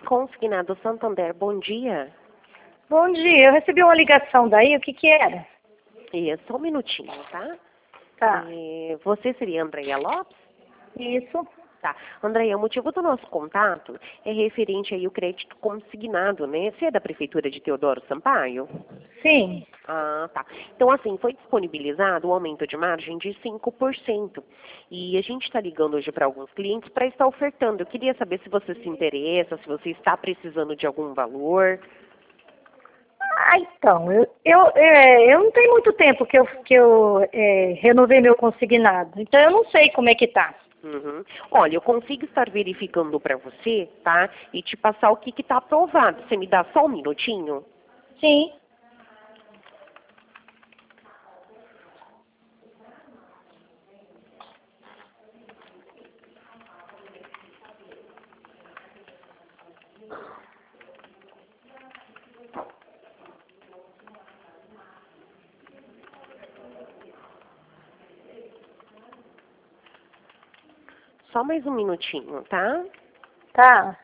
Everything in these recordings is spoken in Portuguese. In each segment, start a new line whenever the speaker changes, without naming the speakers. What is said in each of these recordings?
Consignado Santander, bom dia.
Bom dia, eu recebi uma ligação daí, o que que era?
Só um minutinho, tá?
Tá.
Você seria Andréia Lopes?
Isso.
Tá. Andréia, o motivo do nosso contato é referente aí ao crédito consignado, né? Você é da Prefeitura de Teodoro Sampaio?
Sim.
Ah, tá. Então, assim, foi disponibilizado um aumento de margem de 5%. E a gente está ligando hoje para alguns clientes para estar ofertando. Eu queria saber se você se interessa, se você está precisando de algum valor.
Então, eu não tenho muito tempo que eu renovei meu consignado, então eu não sei como é que tá.
Uhum. Olha, eu consigo estar verificando para você, tá? E te passar o que está aprovado. Você me dá só um minutinho?
Sim.
Só mais um minutinho, tá?
Tá.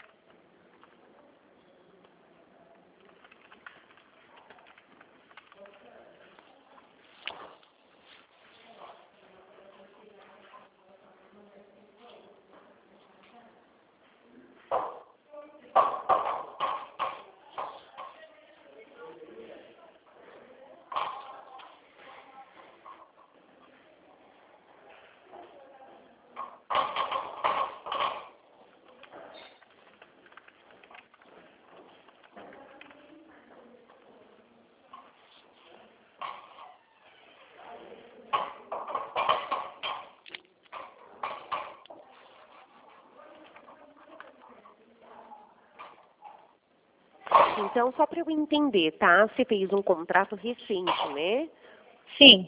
Então, só para eu entender, tá? Você fez um contrato recente, né?
Sim.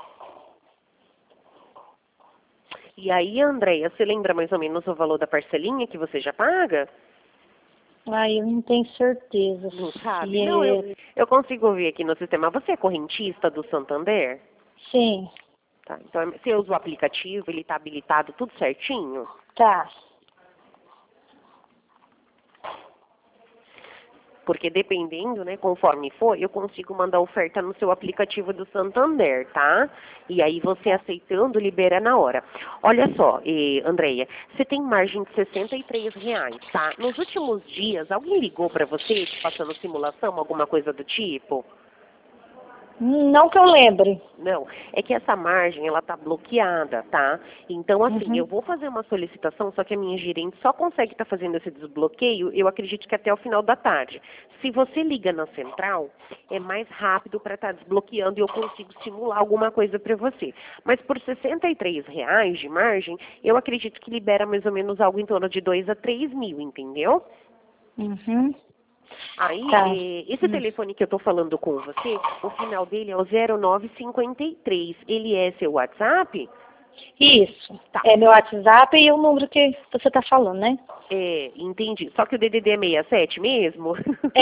E aí, Andréia, você lembra mais ou menos o valor da parcelinha que você já paga?
Eu não tenho certeza.
Não sabe?
Se
Não,
é...
eu consigo ver aqui no sistema. Você é correntista do Santander?
Sim.
Tá, então você usa o aplicativo, ele está habilitado tudo certinho?
Tá.
Porque dependendo, né, conforme for, eu consigo mandar oferta no seu aplicativo do Santander, tá? E aí você aceitando, libera na hora. Olha só, Andréia, você tem margem de R$ 63, tá? Nos últimos dias, alguém ligou para você, te passando simulação, alguma coisa do tipo?
Não que eu lembre.
Não, é que essa margem, ela tá bloqueada, tá? Então, assim, eu
Uhum.
vou fazer uma solicitação, só que a minha gerente só consegue estar fazendo esse desbloqueio, eu acredito que até o final da tarde. Se você liga na central, é mais rápido para estar desbloqueando e eu consigo simular alguma coisa para você. Mas por R$ 63 de margem, eu acredito que libera mais ou menos algo em torno de 2 a 3 mil, entendeu?
Uhum.
Aí,
Tá.
esse telefone que eu estou falando com você, o final dele é o 0953. Ele é seu WhatsApp?
Isso.
Tá.
É meu WhatsApp e o número que você tá falando, né?
Entendi. Só que o DDD é 67 mesmo?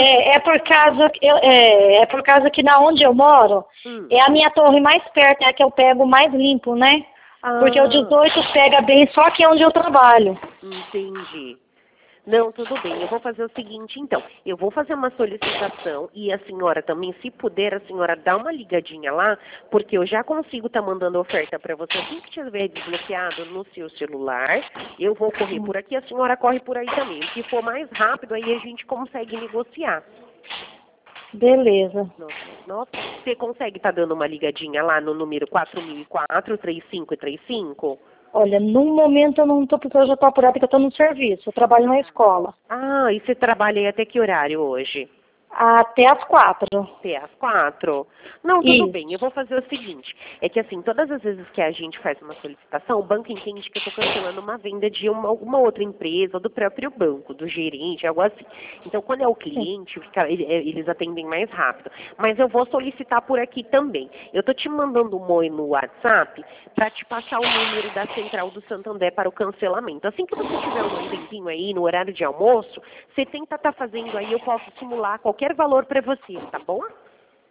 É por causa que na onde eu moro,
Hum.
é a minha torre mais perto, é a que eu pego mais limpo, né? Porque o
Ah,
18 pega bem só aqui onde eu trabalho.
entendi. Não, tudo bem. Eu vou fazer o seguinte, então. Eu vou fazer uma solicitação e a senhora também, se puder, a senhora dá uma ligadinha lá, porque eu já consigo estar mandando oferta para você. Assim que tiver desbloqueado no seu celular, eu vou correr por aqui, a senhora corre por aí também. Se for mais rápido, aí a gente consegue negociar.
Beleza.
Nossa, você consegue estar dando uma ligadinha lá no número 4004 3535?
Olha, no momento eu não tô, porque eu já tô apurada que eu tô no serviço. Eu trabalho na escola.
Ah, e você trabalha aí até que horário hoje?
Até às 4.
Até às 4? Não, tudo
Isso.
bem. Eu vou fazer o seguinte. É que assim, todas as vezes que a gente faz uma solicitação, o banco entende que eu estou cancelando uma venda de alguma outra empresa, ou do próprio banco, do gerente, algo assim. Então, quando é o cliente, eles atendem mais rápido. Mas eu vou solicitar por aqui também. Eu estou te mandando um oi no WhatsApp para te passar o número da Central do Santander para o cancelamento. Assim que você tiver um tempinho aí, no horário de almoço, você tenta estar fazendo aí, eu posso simular qualquer valor para você, tá bom?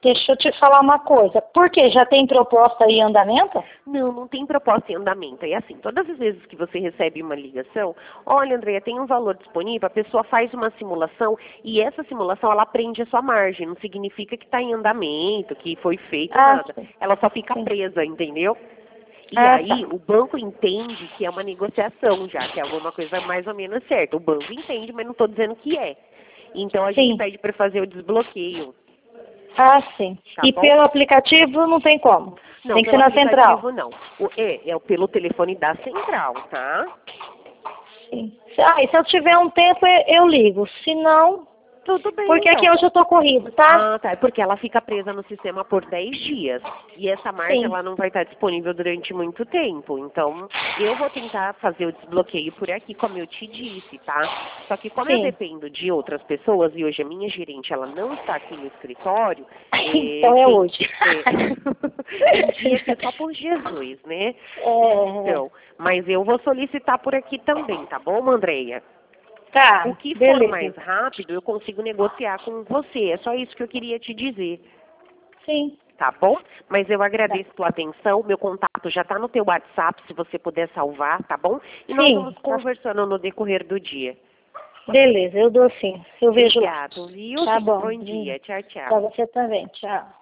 Deixa eu te falar uma coisa. Por quê? Já tem proposta aí em andamento?
Não, não tem proposta em andamento. É assim, todas as vezes que você recebe uma ligação, olha, Andréia, tem um valor disponível, a pessoa faz uma simulação e essa simulação, ela prende a sua margem. Não significa que está em andamento, que foi feito nada.
Sim.
Ela só fica
Sim.
presa, entendeu? E
Tá.
aí, o banco entende que é uma negociação já, que é alguma coisa mais ou menos certa. O banco entende, mas não estou dizendo que é. Então, a gente
Sim.
pede para fazer o desbloqueio.
Sim.
Tá
E
bom?
pelo aplicativo não tem como?
Não,
Tem que ser
pelo
na central?
aplicativo não. É pelo telefone da central, tá?
Sim. E se eu tiver um tempo, eu ligo. Se não,
Tudo bem,
porque aqui
então.
hoje eu tô corrido, tá?
Ah, tá. É porque ela fica presa no sistema por 10 dias. E essa margem,
Sim.
ela não vai estar disponível durante muito tempo. Então, eu vou tentar fazer o desbloqueio por aqui, como eu te disse, tá? Só que como eu
Sim.
dependo de outras pessoas, e hoje a minha gerente, ela não está aqui no escritório...
Então é hoje.
Tem dia que é só por Jesus, né? Então, mas eu vou solicitar por aqui também, tá bom, Andreia?
Tá,
O que for
beleza.
mais rápido, eu consigo negociar com você. É só isso que eu queria te dizer,
Sim.
tá bom? Mas eu agradeço a tua atenção. Meu contato já está no teu WhatsApp, se você puder salvar, tá bom? E nós vamos
Sim.
conversando no decorrer do dia.
Beleza, eu dou sim. Eu vejo lá.
Obrigado, viu?
Tá bom.
Bom dia. Tchau,
Pra
tchau.
você também. Tchau.